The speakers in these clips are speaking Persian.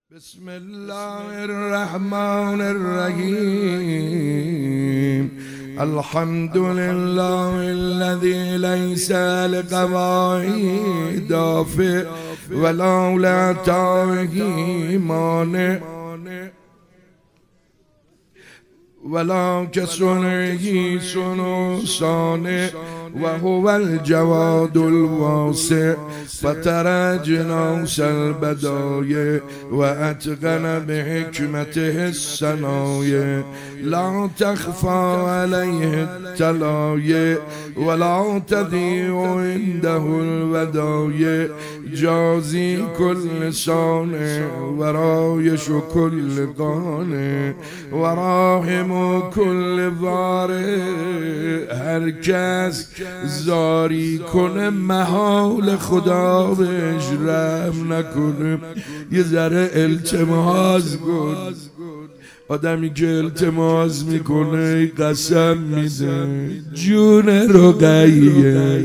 بسم الله الرحمن الرحيم. الحمد لله الذي ليس لقضائه دافع ولا لعطائه مانع ولا كصنعه صنع صانع وهو الجواد الواسع فترى جناس البدايا وأتقن بحكمته الصنايع لا تخفى عليه التلايا ولا تضيع عنده الودايع جازي كل صانع ورايش كل قانع وراهم كل ضارع. هر کس زاری کنه محال خدا بهش رحم نکنه. یه ذره التماس کن. آدمی که التماس میکنه قسم میده جون رقیه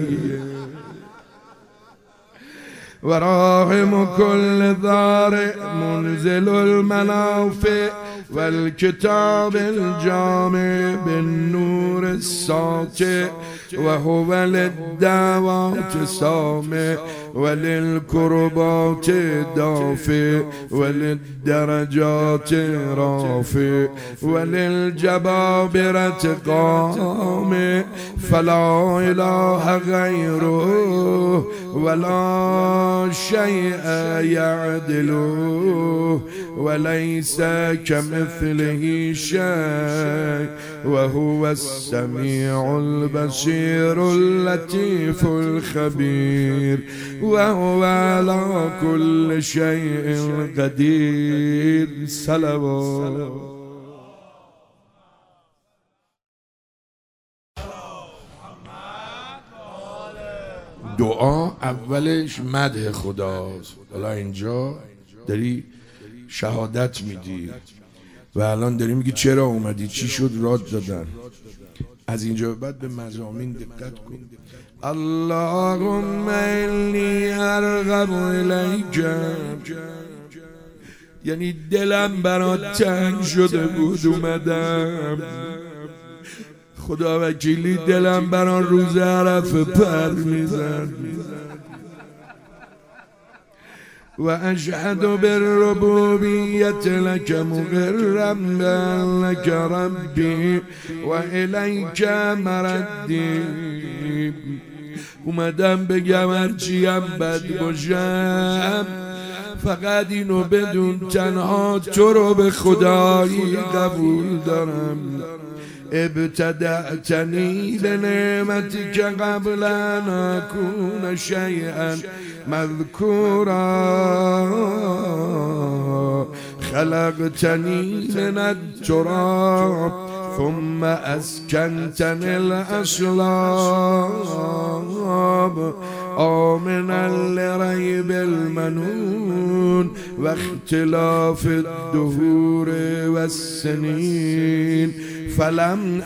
وراهم كل ضارع منزل المنافع والكتاب الجامع بالنور الساطع وهو للدعوات سامع وللكربات دافع وللدرجات رافع وللجبابرة قامع فلا إله غيره ولا شيء يعدله وليس كمثله شيء وهو السميع البصير اللطيف الخبير وهو على كل شيء قدير. صلوات. دعا اولش مدح خداست. حالا اینجا داری شهادت میدی و الان داری میگی چرا اومدی، چی شد راد دادن. از اینجا بعد به مضامین دقت کن. اللهم انی ارغب الیک، یعنی دلم برات تنگ شده بود اومدم. خدا وکیلی دلم بران روز عرفه پر میزن و اشهد بالربوبیت لک مقرم لک ربی و الیک مردی. اومدم بگم هرچیم بد باشم فقط اینو بدون تنها تو رو به خدایی قبول دارم. ابتدأتني بنعمتك قبل أن أكون شيئا مذكورا خلقتني من التراب ثم أسكنتني الأصلاب آمنا لريب المنون واختلاف الدهور والسنين فلم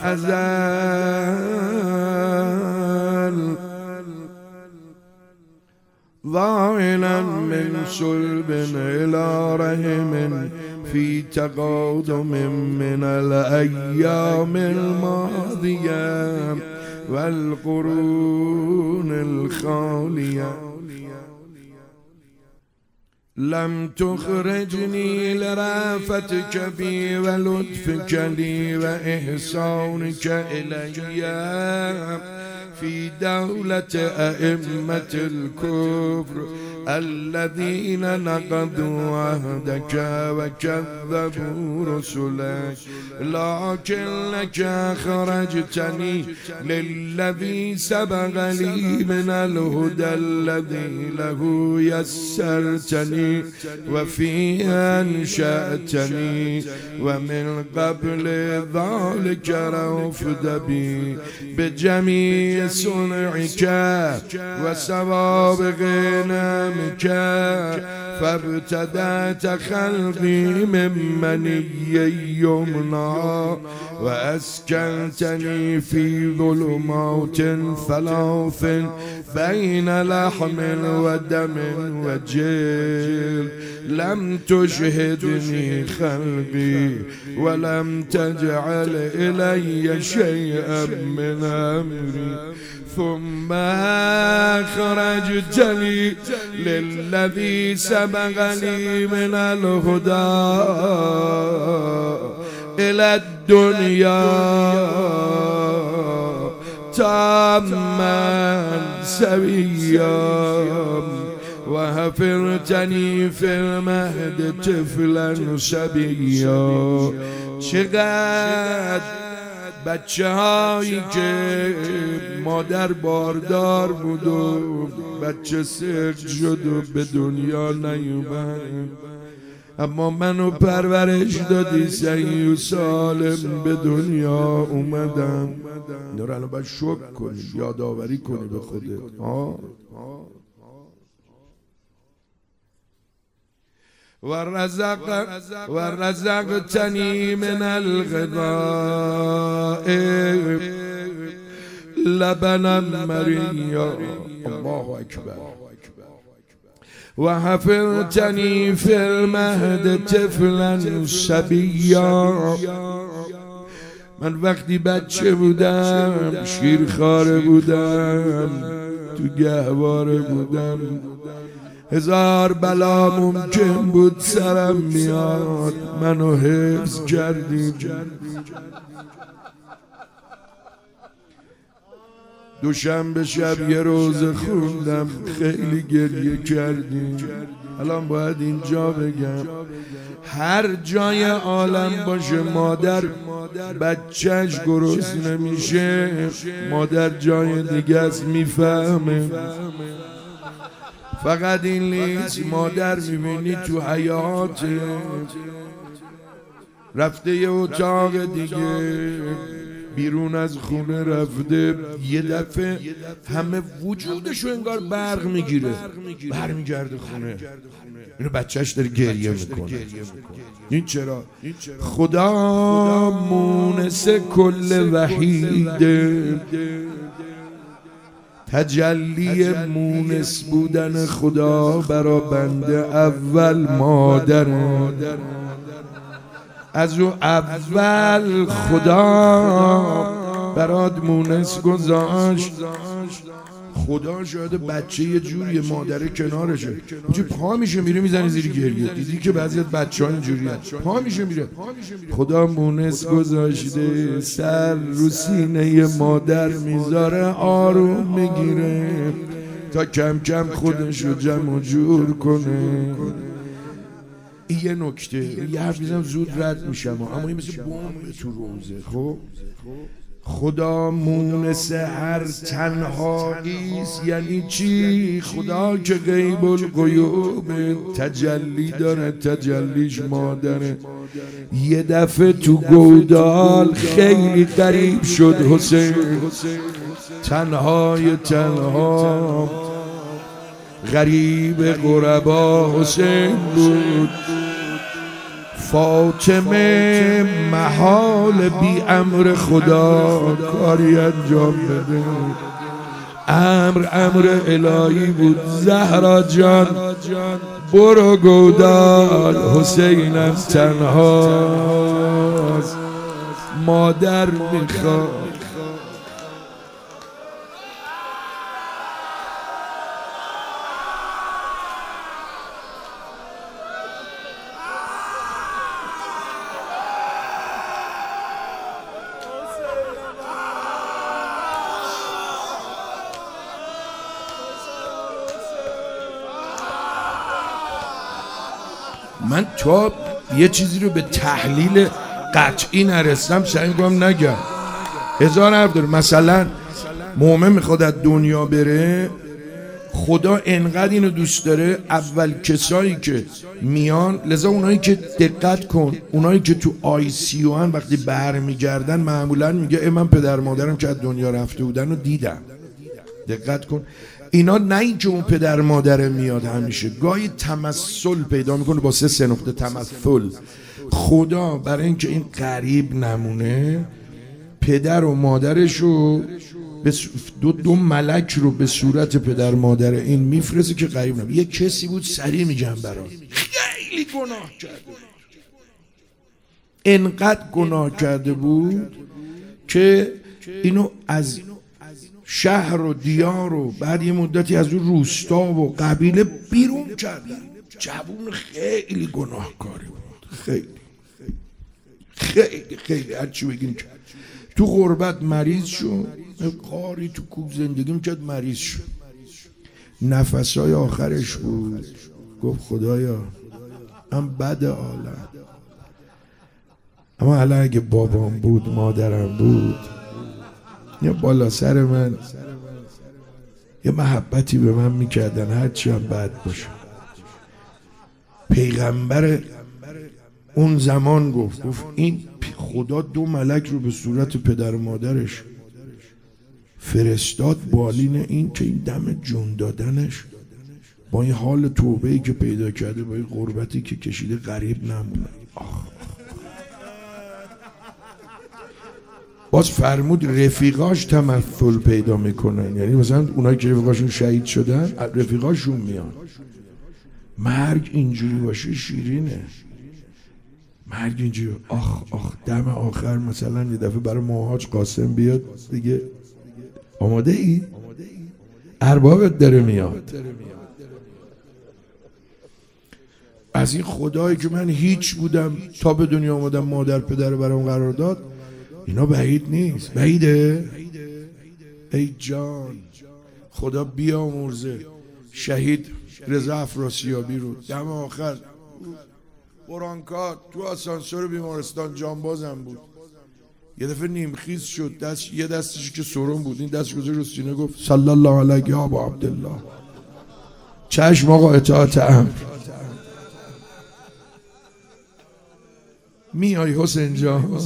أزال ظاهرا من صلب إلى رحم في تقادم من الأيام الماضية والقرون الخالية. لم تخرجني لرافتك بي ولطفك لي وإحسانك إلي في دولة أئمة الكفر الذين نقضوا عهدك وكذبوا رسلك، لكنك أخرجتني للذي سبق لي من الهدى الذي له يسرتني وفيه أنشأتني ومن قبل ذلك رفد بي بجميع صنعك وسوابق نعمك فابتدأت خلقي من مني يمنى وأسكنتني في ظلمات ثلاث بين لحم ودم وجلد لم تشهدني خلقي ولم تجعل إلي شيئا من أمري ثم أخرجتني للذي سبقني من الهدى إلى الدنيا تاما سويا وحفرتني في المهد طفلا صبيا. چقدر بچه هایی که مادر باردار بود و بچه سرد شد و به دنیا نیومد، اما منو پرورش دادی صحیح و سالم به دنیا اومدم. اینا رو الان باید شکر کنی، یادآوری کنی به خودت. ورزقتنی من الغذاء لبنا مریا. الله اکبر. وحفظتنی فی المهد طفلا صبیا. من وقتی بچه بودم شیرخواره بودم، تو گهواره بودم، هزار بلا ممکن بود سرم میاد، منو حفظ کردی. دوشنبه شب یه روزه خوندم، خیلی گریه کردیم. الان باید اینجا بگم هر جای عالم باشه مادر بچهش گرسنه میشه، مادر جای دیگه است میفهمه. فقط این نیست، مادر میبینی تو حیات رفته یه اتاق دیگه، بیرون از خونه رفته، یه دفعه همه وجودشو انگار برق میگیره، برمیگرده خونه، اینو بچهش داره گریه میکنه. این چرا؟ خدا مونس کل وحیده. تجلی مونس بودن خدا برا بنده اول مادر. از او اول خدا برات مونس گذاشت. خدا شاید بچه یه جوری مادره کنارشه، اینجوری پا میشه میره میزنه زیر گریه. دیدی که بعضی از بچه‌ها اینجوریه، پا میشه میره. خدا مونس گذاشته، سر رو سینه مادر میذاره، آروم میگیره تا کم کم خودشو جمع و جور کنه. این یه نکته، یه حرف میزنم زود رد میشم، اما این مثل بمب تو روزه. خب خدا مونس هر تنهاییست. یعنی چی؟ خدا که غیب الغیوب تجلی داره، تجلیش مادره. یه دفعه تو گودال خیلی غریب شد حسین، تنهای تنها، غریب غربا حسین بود. فاطمه محال بی امر خدا کاری انجام بده، امر الهی بود. زهرا جان برو گودال، حسینم تنهاست، مادر میخواد. من تا یه چیزی رو به تحلیل قطعی نرسیدم سعی می‌کنم نگم. هزار حرف داره. مثلا مومن میخواد از دنیا بره، خدا انقدر اینو دوست داره، اول کسایی که میان، لذا اونایی که دقت کن، اونایی که تو آی سی او ان وقتی برمیگردن معمولا میگه من پدر مادرم که از دنیا رفته بودن رو دیدم. دقت کن، اینا نه اینکه اون پدر مادر میاد همیشه، گاهی تمثل پیدا میکنه با 3 نقطه تمثل. خدا برای اینکه این غریب نمونه پدر و مادرش رو دو ملک رو به صورت پدر مادر این میفرسته که غریب نمونه. یه کسی بود سریع میگم برات خیلی گناه کرده، انقدر گناه کرده بود که اینو از شهر و دیار و بعد یه مدتی از اون روستا و قبیله بیرون کردن. جوون خیلی گناهکاری بود، خیلی خیلی خیلی هرچی بگیم. تو غربت مریض شد، قاری تو کوه زندگی میکرد، مریض شد. نفسای آخرش بود گفت خدایا من بد عالم، اما الان اگه بابام بود مادرم بود یا بالا سر من یه محبتی به من میکردن هرچی هم بد باشه. پیغمبر اون زمان گفت این خدا 2 ملک رو به صورت پدر و مادرش فرستاد بالین این که این دم جون دادنش با این حال توبه‌ای که پیدا کرده، با این غربتی که کشیده غریب نمونه. باز فرمود رفیقاش تمثل پیدا میکنن، یعنی مثلا اونایی که رفیقاشون شهید شدن رفیقاشون میان. مرگ اینجوری باشه شیرینه، مرگ اینجوری آخ دم آخر مثلا یه دفعه برای ماهاج قاسم بیاد دیگه آماده ای؟ اربابت داره میاد. از این خدایی که من هیچ بودم تا به دنیا آمدم مادر پدر برام قرار داد، اینا بعید نیست. بعیده؟ ای جان خدا بیامرزه شهید رضا افراسیابی رو دم آخر برانکات تو آسانسور بیمارستان جانبازم بود، یه دفعه نیمخیز شد، یه دستش که سرم بود این دست گذاشت رو سینه گفت صلی الله علیه یا ابا عبدالله. چشم آقا اطاعت امر. میای حسین جان؟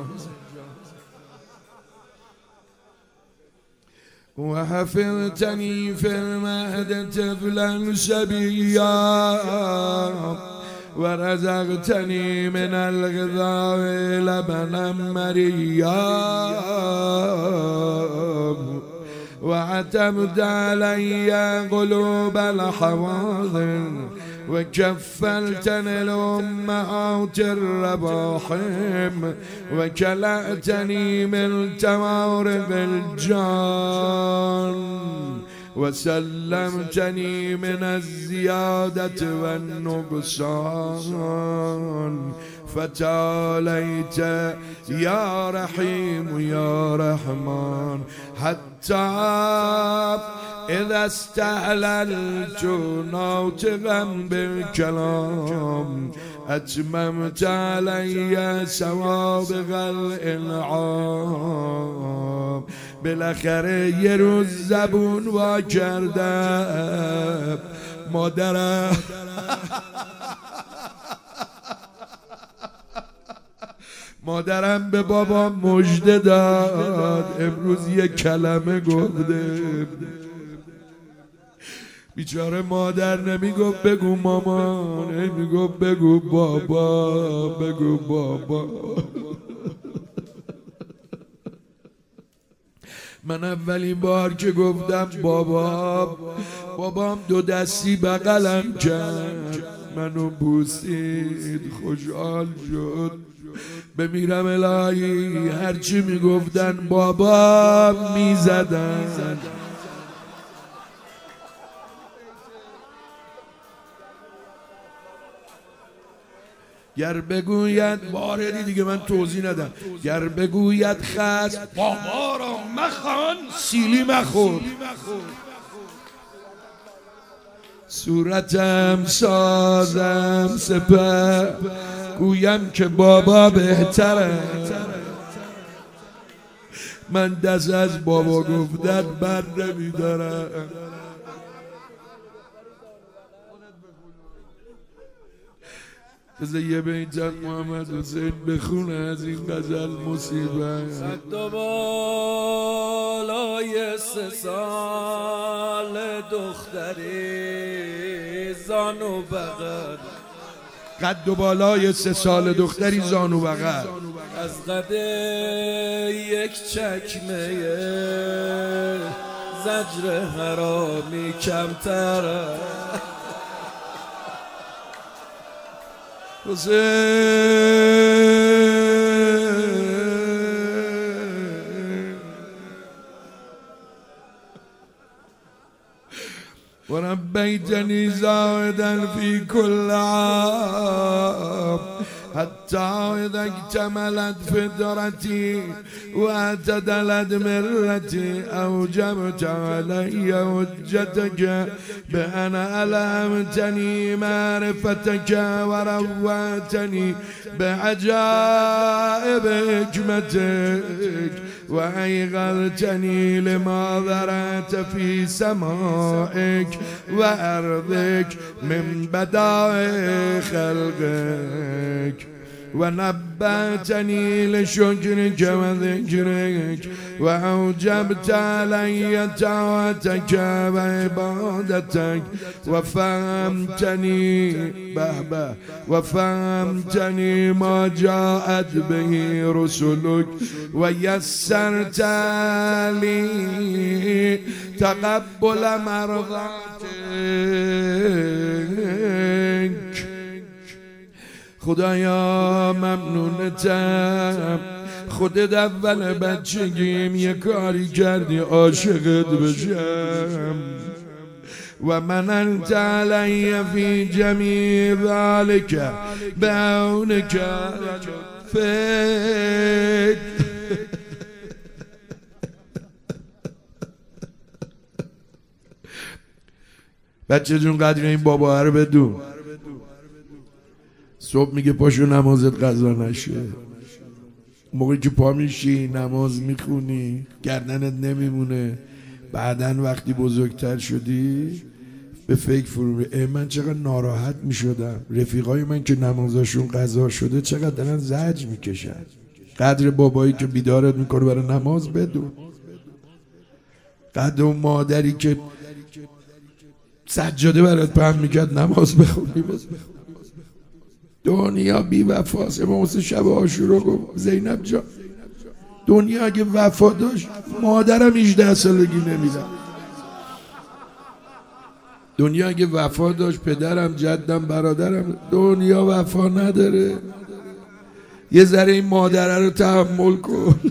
و حفظتنی فی المهد طفلا شبیا و رزقتنی من الغذاء لبنا مریا و عتبت علی قلوب الحواضن و کفلتن الامهات الرواحم و کلأتنی من توارق الجان و سلمتنی من الزیادت و النقصان فتعالیت یا رحیم یا رحمان حتی اذا استحللت ناطقا بالكلام اتممت علی سوابق الانعام. بالاخره یه روز زبون وا کردم مادرم به بابا مژده داد امروز یه کلمه گفته. بیچاره مادر نمیگفت بگو مامان، نمیگفت بگو بابا، بگو بابا. من اولین بار که گفتم بابام 2 دستی بغلم کرد، منو بوسید، خوشحال شد. بمیرم الهی هرچی میگفتن بابا میزدن. گر بگوید باردی دیگه من توضیح ندم، گر بگوید خست بابا را مخوان سیلی مخور، صورتم سازم سپر گویم که بابا بهتره. من دست از بابا گفتن بر نمیدارم. بذار یه بیتم محمد حسین بخونه از این غزل مصیبت. صد و بالای 3 سال دختری زانو بغل، قد و بالای 3 سال دختری زانو بغل، از قد یک چکمه زجر حرامی کمتر. وربيتني زاهدا في كل عام حتى إذا اكتملت فطرتي واعتدلت مرتي أوجبت علي حجتك بأن ألهمتني معرفتك وروعتني بعجائب حكمتك وأيقظتني لما ذرأت في سمائك وأرضك من بدائع خلقك ونبأتني لشكرك وذكرك وأوجبت علي طاعتك وعبادتك وفهمتني ما جاءت به رسلك ويسرت لي تقبل مرضاتك. خدایا ممنونتم، خودت اول بچگیم یه کاری کردی عاشقت بشم و مننت علی فی جمیع ذلک بعونک و لطفک. بچه جون قدر این بابا رو بدون. صبح میگه پاشو نمازت قضا نشه، موقعی که پا میشی نماز میخونی گردنت نمیمونه، بعدن وقتی بزرگتر شدی به فکر فرو من چقدر ناراحت میشدم رفیقای من که نمازشون قضا شده چقدر دارن زجر میکشن. قدر بابایی که بیدارت میکنه برای نماز بدون، قدر اون مادری که سجاده برات پهن میکرد نماز بخونی. دنیا بی وفاست. امام حسین شب عاشورا گفت زینب جان دنیا اگه وفا داشت مادرم 18 سالگی نمیدم. دنیا اگه وفا داشت پدرم جدم برادرم. دنیا وفا نداره. یه ذره این مادره رو تحمل کن.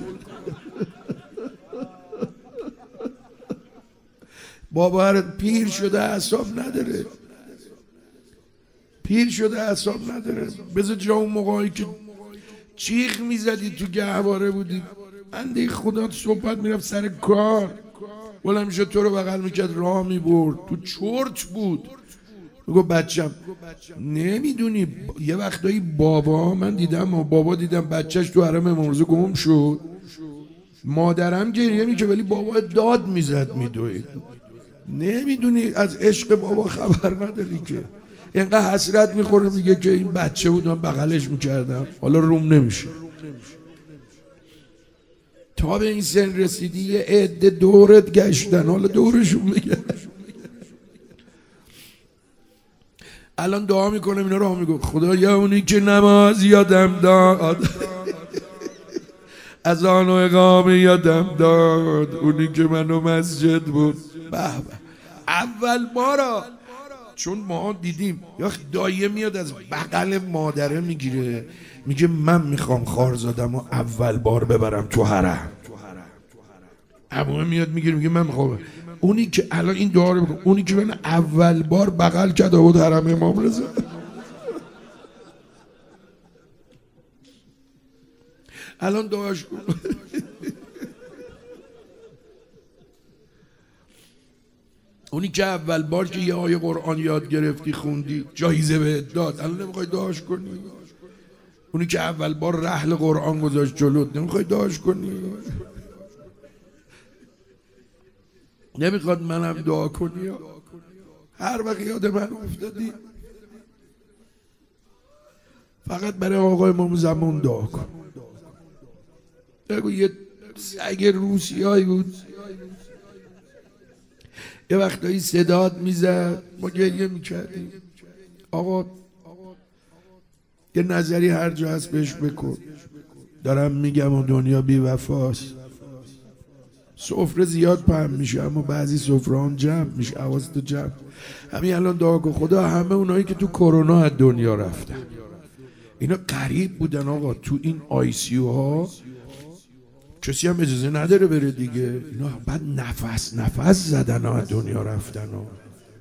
بابا پیر شده اعصاب نداره، پیر شده اعصاب نداره. بذار جا اون موقعی که چیخ میزدی تو گهواره بودی بنده خدا صحبت میرفت سر کار بلند میشد تو رو بغل میکرد راه میبرد تو چرت بود میگو بچم نمیدونی یه وقتایی بابا من دیدم بابا دیدم بچهش تو حرم امام رضا گم شد مادرم گریه میکرد ولی بابا داد میزد میدوید. نمیدونی از عشق بابا خبر نداری که اینقدر حسرت میخوره میگه که این بچه بود من بغلش میکردم حالا روم نمیشه. تا به این سن رسیدی یه عده دورت گشتن حالا دورشون میگه. الان دعا میکنم اینا رو میگم خدایا اونی که نماز یادم داد از آن و اقامه یادم داد اونی که منو مسجد بود اول بارا چون ما دیدیم یا دایه میاد از بغل مادره میگیره میگه من میخوام خارزادم و اول بار ببرم تو حرم. عمومه میاد میگیره میگه من میخوام اونی که الان این دعا رو بکن اونی که من اول بار بغل کرده بود حرم امام رضا الان دعاش کن. اونی که اول بار که یه آیه قرآن یاد گرفتی خوندی جایزه بهت داد الان نمیخوای دعاش کنی. اونی که اول بار رحل قرآن گذاشت جلوت نمیخوای دعاش کنی. نمیخواد منم دعا کنی. هر وقت یاد من افتادی فقط برای آقا امام زمان دعا کن. بگو یه سگ روسیایی بود یه وقتایی صدات میزد، ما گریه میکردیم. آقا یه نظری هر جا هست بهش بکن، دارم میگم و دنیا بی وفاست. سفره زیاد پهن میشه اما بعضی سفره هم جمع میشه، حواست جمع. همین الان دعا کن خدا همه اونایی که تو کرونا از دنیا رفتن، اینا قریب بودن آقا، تو این ICU ها کسی هم اجازه نداره بره دیگه، اینا بعد نفس زدن ها از دنیا رفتن ها.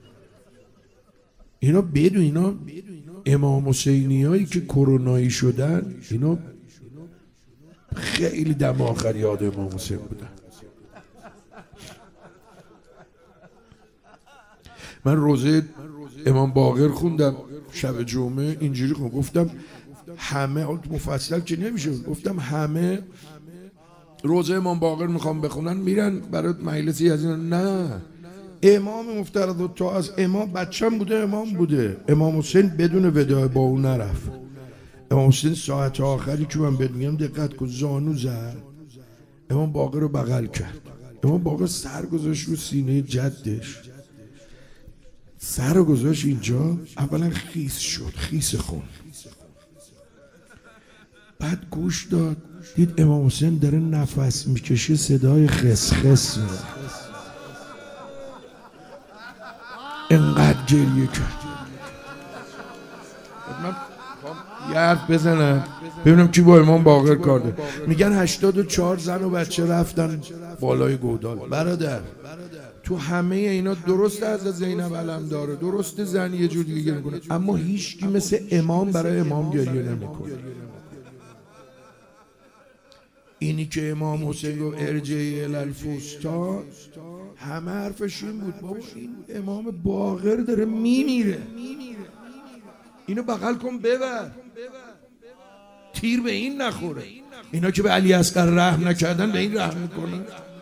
اینا بدون اینا امام حسینی هایی که کرونایی شدن، اینا خیلی دم آخر یاد امام حسین بودن. من روزه امام باقر خوندم شب جمعه، اینجوری خوندم، گفتم همه مفصل که نمیشه، گفتم همه روزه امام باقر میخوام بخونن میرن برای مجلسی از این. نه، امام مفترض و تا از امام بچم بوده، امام بوده. امام حسین بدون وداع با اون نرفت. امام حسین ساعت آخری که من بهت میگم دقت کن زانو زد، امام باقر رو بغل کرد. امام باقر سر گذاشت رو سینه جدش، سر رو گذاشت اینجا، اولا خیس شد، خیس خون. بعد گوش داد، دید امام حسین داره نفس میکشه، صدای خسخس میاد. انقدر گریه کرد. من یه حرف بزنم ببینم کی با امام باقر کار داره. میگن 84 زن و بچه رفتن بالای گودال. برادر تو همه اینا درست از زینب علم داره، درست زن یه جور دیگه میکنه، اما هیچ کی مثل امام برای امام گریه نمیکنه. اینی که امام حسین رو ارجعی الالفستا، همه حرفش این بود بابا این امام باقر داره میمیره، اینو بغل کن ببر، تیر به این نخوره. اینا که به علی اصغر رحم نکردن به این رحم میکنن.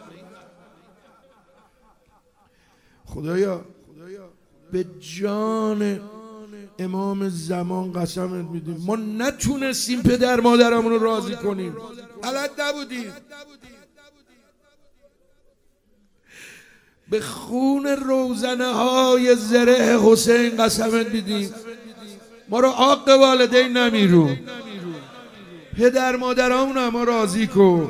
خدایا به جان امام زمان قسمت میدیم ما نتونستیم پدر مادرمون رو راضی کنیم، بلد نبودیم. به خون روزنه های زره حسین قسمت میدیم ما رو حق والدین نمیرو، پدر مادرمون هم ما راضی کن.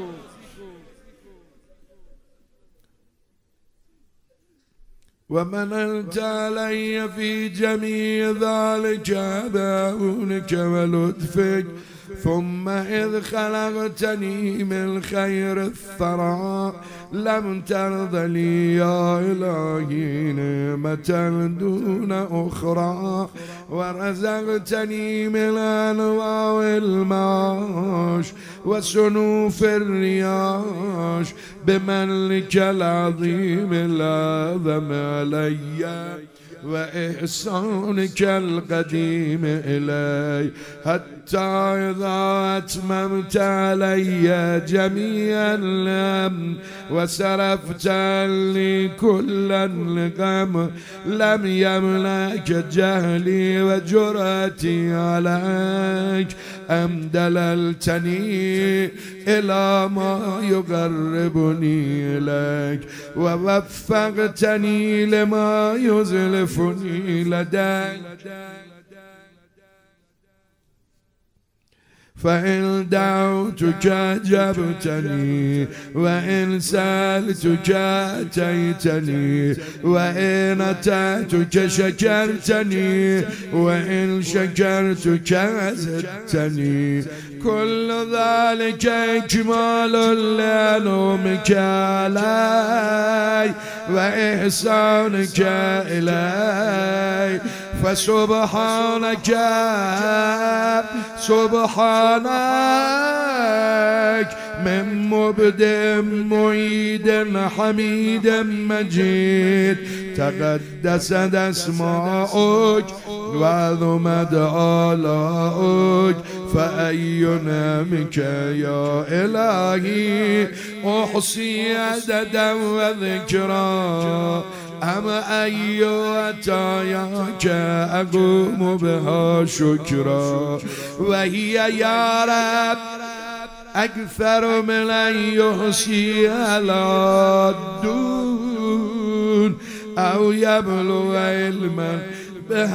و من انت علی فی جمیع ذلك بعونک و لطفک ثم اذ خلقتنی من خیر الثرى لم ترض لی یا الهی نعمة دون اخرى و رزقتنی من انواع المعاش و صنوف الریاش بمنک العظیم الأعظم علی و احسانک القدیم الی حتی اذا اتممت علی جمیع النعم و صرفت عنی کل الغم لم یملک جهلی و جرأتی علیک ام دللتنی الی ما یقربنی الیک و وفقتنی لما یزلفنی لدیک فإن دعوتك أجبتني وإن سألتك أتيتني وإن أتيتك شكرتني وإن شكرتك زدتني كل ذلك إكمال لنعمك علي وإحسانك إلي فسبحانك سبحانك من مبدع معيد حميد مجيد تقدست اسماؤك وعظمت آلاؤك فأي نعمك يا إلهي أحصي عددا وذكرا اما ایوتایا که اقوم بها شکرا و هی یا رب اکثر من یحصی علی دون او یبلغ علما به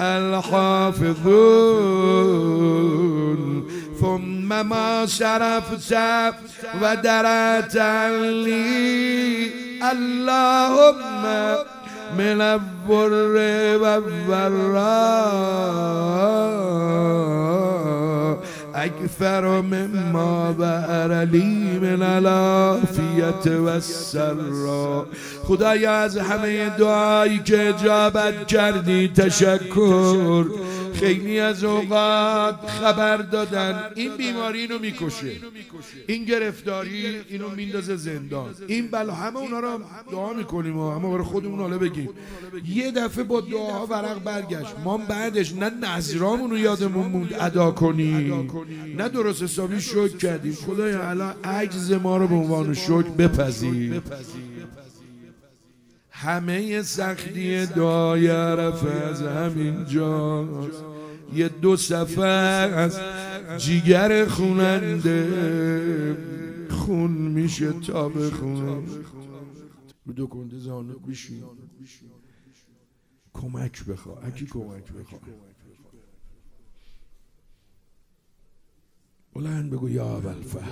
الحافظون ثم ما شرفت و درت لی اللهم من البر و الضراء اکثر مما بهر لی من العافیت و السرا. خدایا از همه دعایی که اجابت کردی تشکر. خیلی از اوقات خبر دادن این بیماری اینو میکشه، این گرفتاری اینو میندازه زندان، این بلا، همه اونا رو دعا میکنیم و همه برای خودمون حالا بگیم. یه دفعه با دعاها ورق برگشت، ما بعدش نه نذرامون رو یادمون موند ادا کنیم، نه درست حسابی شکر کردیم. خدایا الان عجز ما رو به عنوان شکر بپذیر. همه سختی دعای عرفه از همین جاست. یه 2 صفحه از جیگر خوننده خون میشه تا بخونه. رو 2 کنده زانو بشین کمک بخوا. اکی کمک بخوا بلند بگو یا ابوالفضل.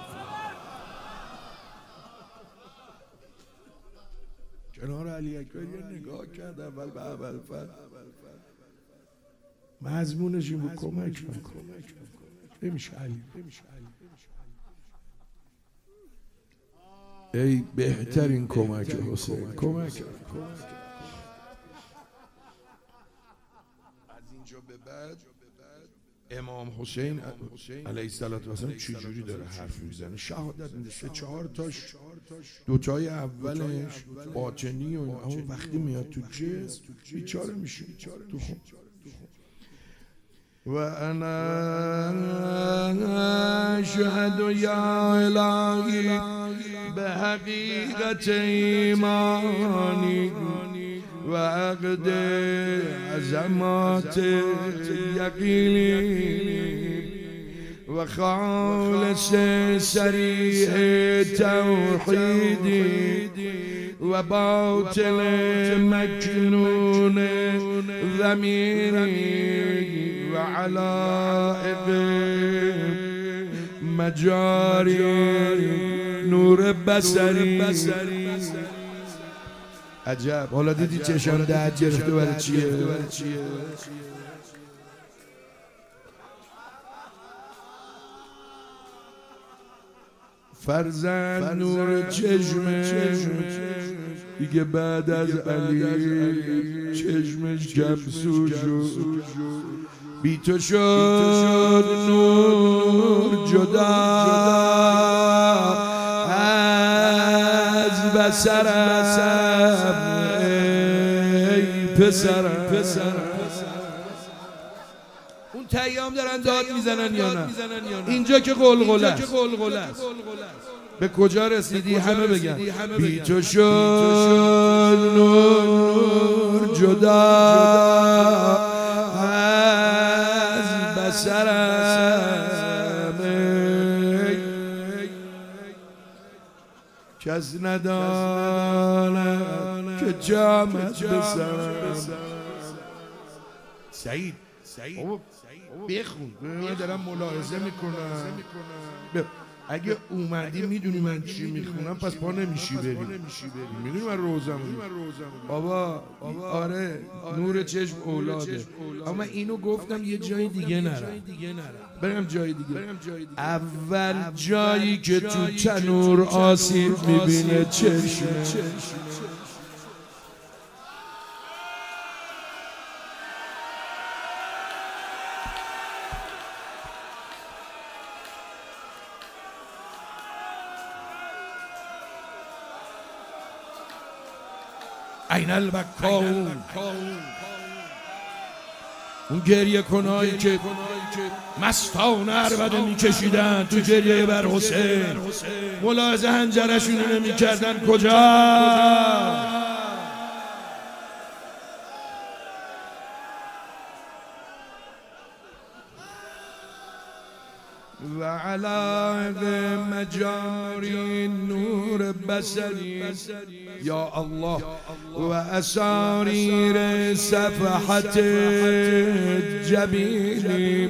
کنار علی اکبر یه نگاه کرد اول به ابوالفضل، مضمونش این بود کمک بکن. نمیشه علی، ای بهترین کمک حسین، کمک از اینجا به بعد امام حسین علیه السلام چجوری داره حرف میزنه، شهادت میده. 3-4 تاش، 2 تای اولش باطنی و اما وقتی میاد تو جسم بیچاره میشه تو خون. و انا اشهد یا الهی به حقیقت ایمانی و عقد عظمات یقینی و خالص صریح توحیدی و باطل مکنون ضمیری و علائق مجاری نور بصری. عجب، حالا دیدی چشم درد گرفته برای چیه؟ فرزند نور چشمه دیگه بعد از علی چشمش کمسو شد، بی تو شد نور جدا از بصرم ای پسرم. اون تیام دارن داد میزنن یا نه؟ اینجا که قلقله است. به کجا رسیدی؟ همه بگن بی تو شد نور جدا از بصرم کس نداند که جامت بسرم. سعید بخون، من دارم ملاحظه میکنم. اگه اومدی میدونی من چی میخونم پس پا نمیشی بریم. میدونی من روزم بابا آره نور چشم اولاده، اما اینو گفتم یه جای دیگه نرم، برم جای دیگه. اول جایی که تو تنور آسیب میبینه چشم. این البکاون، اون گریه کنایی که مستانه عربده میکشیدن تو گریه بر حسین، ملاحظه هنجرشون نمیکردن کجا؟ وعلى مجاري نور بصري يا الله وأسارير صفحة جبيني.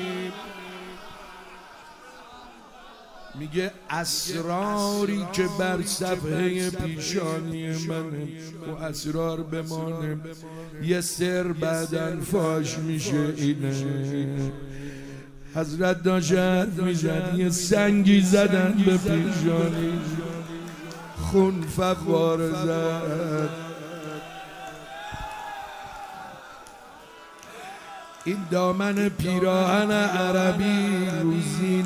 میگه اسراری که بر صفحه پیشانی من و اسرار بمانه، یه سر بعدن فاش میشه اینه. حضرت داشت میزد یه سنگی زدن به پیشانی، خون فوار زد. این دامن پیراهن عربی روزین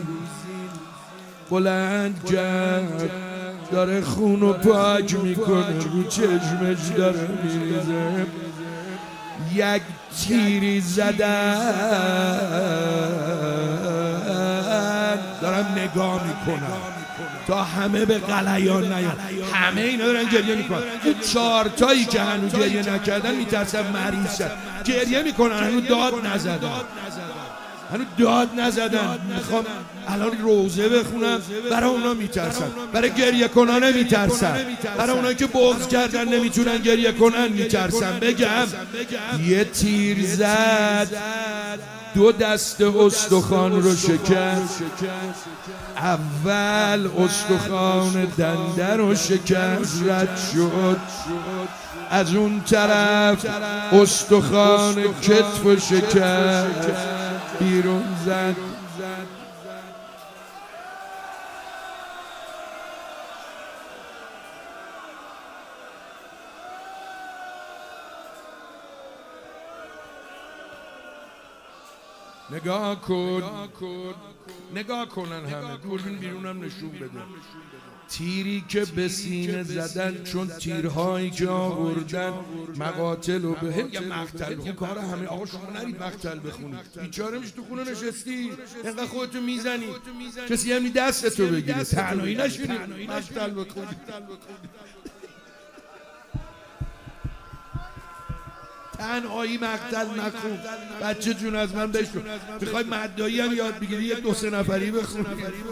بلند کرد، داره خونو پاک میکنه، رو چشمش داره میریزه. یک تیری زدن، دارم نگاه میکنم تا همه به غلیان نیان. همه اینا دارن گریه میکنن. اون 4 تایی که هنوز گریه نکردن میترسن مریض شن، گریه میکنن، هنوز داد نزدن. میخوام الان روزه بخونم، برای اونا میترسن، برای گریه کنانه میترسن، برای اونایی که بغض کردن نمیتونن گریه کنن میترسن. بگم یه تیر زد، 2 دست استخوان رو شکست. اول استخوان دنده رو شکست، رد شد. از اون طرف استخوان کتف و شکست، بیرون زد. نگاه کنن همه، دوربین بیرونم نشون بده. تیری که به سینه زدن، چون تیرهایی که آوردن مقاتل و به هم مقتل بخون. کار همه آقا شما نرید مقتل بخونید، بیچاره میشه تو خونه نشستی اینقدر خودتو میزنی، کسی هم دستتو بگیره، تنهایی نشونید مقتل بخونید. تنهایی مقتل نخون بچه جون، از من بشون. میخوای مدایی هم یاد بگیری، یه 2-3 نفری بخون.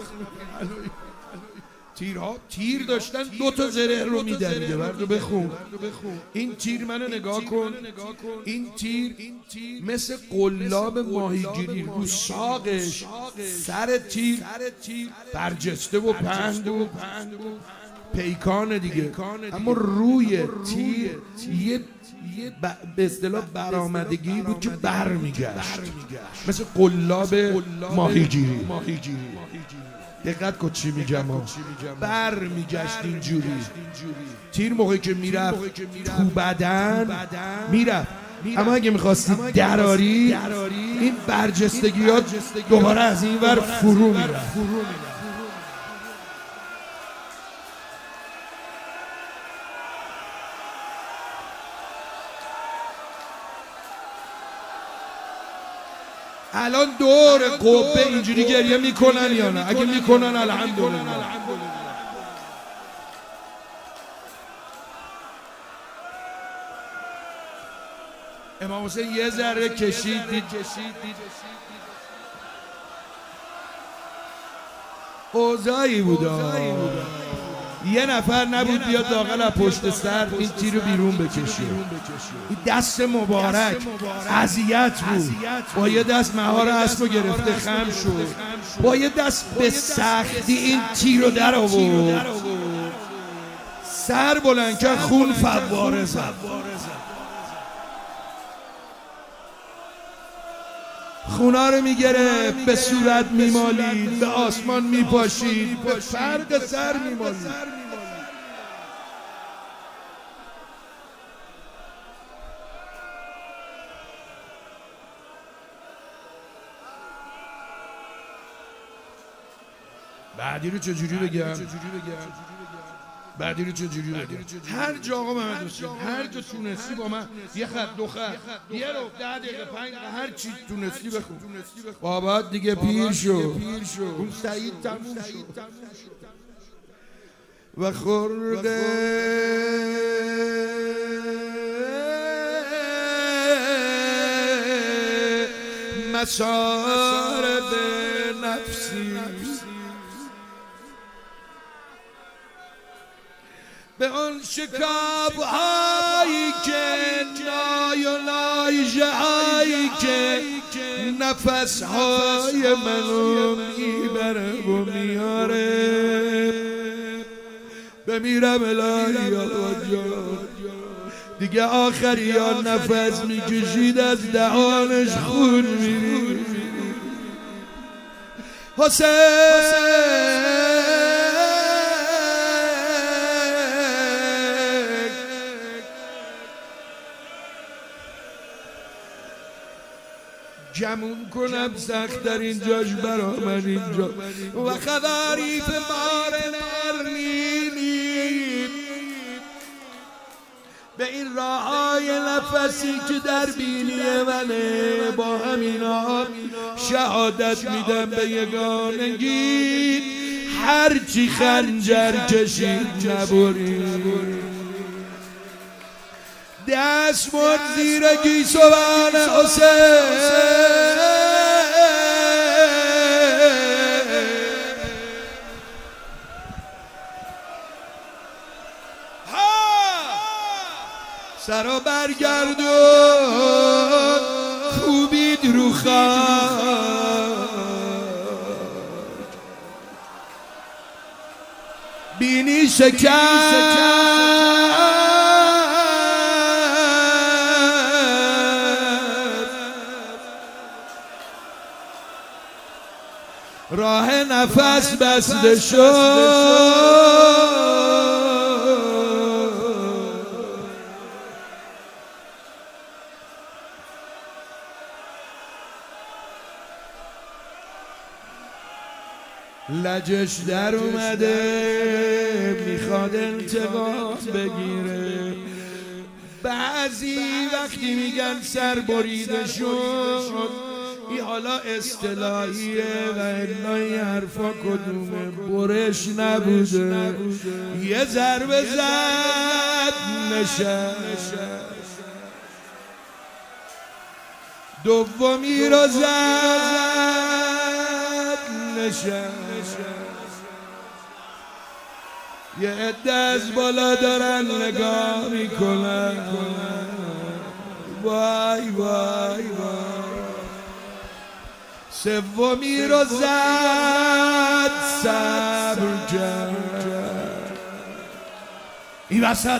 تیر داشتن 2 تا زره رو میدریده، بردو بخون. این تیر منو نگاه کن، این تیر مثل قلاب ماهیگیری، رو ساقش سر تیر برجسته و پهن و پیکان دیگه، اما روی تیر یه به اصطلاح برآمدگی بود که برمیگشت، مثل قلاب ماهیگیری. دقت کن چی میگم، برمیگشت اینجوری. تیر موقعی که میرفت تو بدن میرفت، اما اگه میخواستی دراری این برجستگیات دوباره از این ور فرو میرفت. الان دور قبه اینجوری گریه میکنن یا نه؟ اگه میکنن الحمدلله. امام حسین یه ذره کشید دید اوضاعی بود، یه نفر نبود بیاد داخل از پشت سر این تیر رو بیرون بکشه. این دست مبارک اذیت بود، با یه دست مهار اسب رو گرفته خم شد، با یه دست به سختی این تیر رو در آورد، سر بلند کرد، خون فواره زد. خونا رو میگرفت، به صورت میمالید، به آسمان میپاشید، به فرق سر میمالید. بعدی رو چجوری بگم؟ بعدی رو چجوری بگم؟ هر جا آقا محمد حسین، هر جا تونستی با من یه خط 2 خط، یه رو 10 دقیقه 5 دقیقه هر چی تونستی بخون. بابات دیگه پیر شد، اون سعید تموم شد و خورده مسار نفسی به اون شکاف‌هایی که نای و نایجه‌هایی که نفس‌های منو میبره و میاره بمیرم الهی آقا جان دیگه آخری ها نفس میکشید از دهانش خون میری حسین جمعون کنم سخت در اینجاش برآمد اینجا و خداریف مار نرمینی به این راهای نفسی که در بینی منه با همینا شهادت میدم به یگانگی هرچی خنجر کشید نبرید دست مرد زیر گیسوان حسین سرا برگردون کوبید رو خاک بینی شکر راه نفس بسته شد لجش در اومده میخواد انتقام بگیره بعضی وقتی میگن سر بریده شد این حالا اصطلاحیه و الا این حرفا کدومه برش نبوده یه ضربه زد نشست دومی رو زد نشست یه عده از بالا دارن نگاه میکنن وای وای وای سومی رو زد صبر کرد این وسط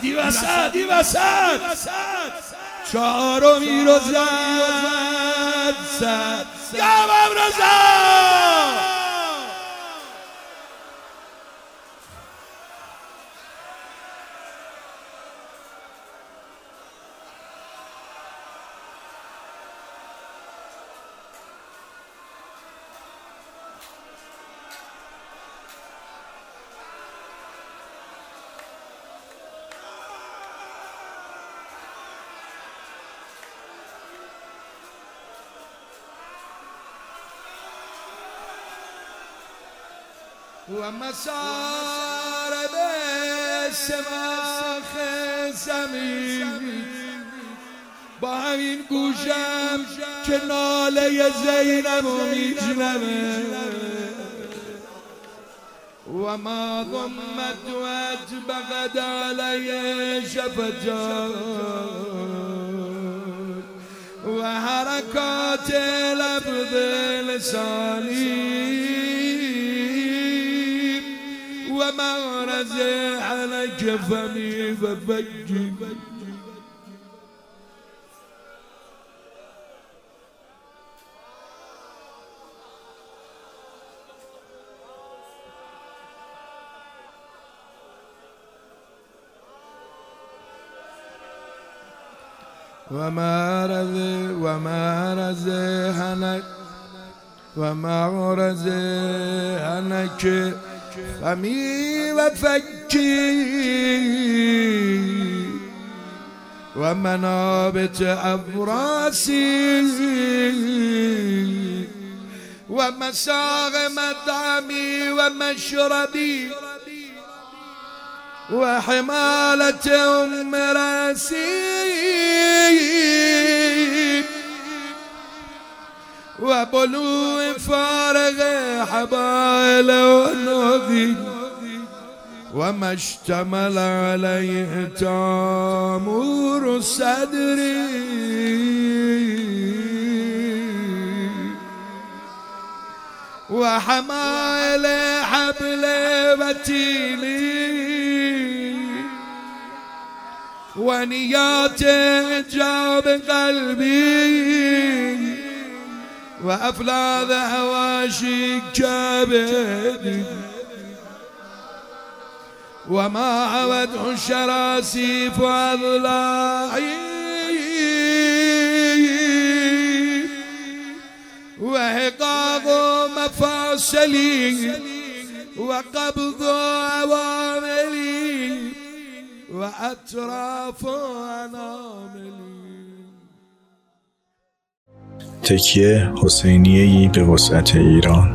چهارمی رو زد صد یا امام رضا و مسار به سماخ زمین با همین گوشم که ناله زینب و میشنوه و ما ضمت و اتبقت علی شفتان و حرکات لفظ لسانی و مغرز على فمي ففجي ومغرز هنك ومغرز هنك فمي وفكي ومنابت أفراسي ومساغ مطعمي ومشربي وحمالة أم راسي وبلوغ فارغ حبائل ونغي وما اشتمل عليه تامور صدري وحمائل حبل وتيلي ونيات جاب قلبي وأفلاذ هواشي كبدي وما عوده الشراسيف أضلاعي وحقاق مفاصلي وقبض عواملي وأطراف أناملي. تکیه حسینیه‌ای به وسعت ایران.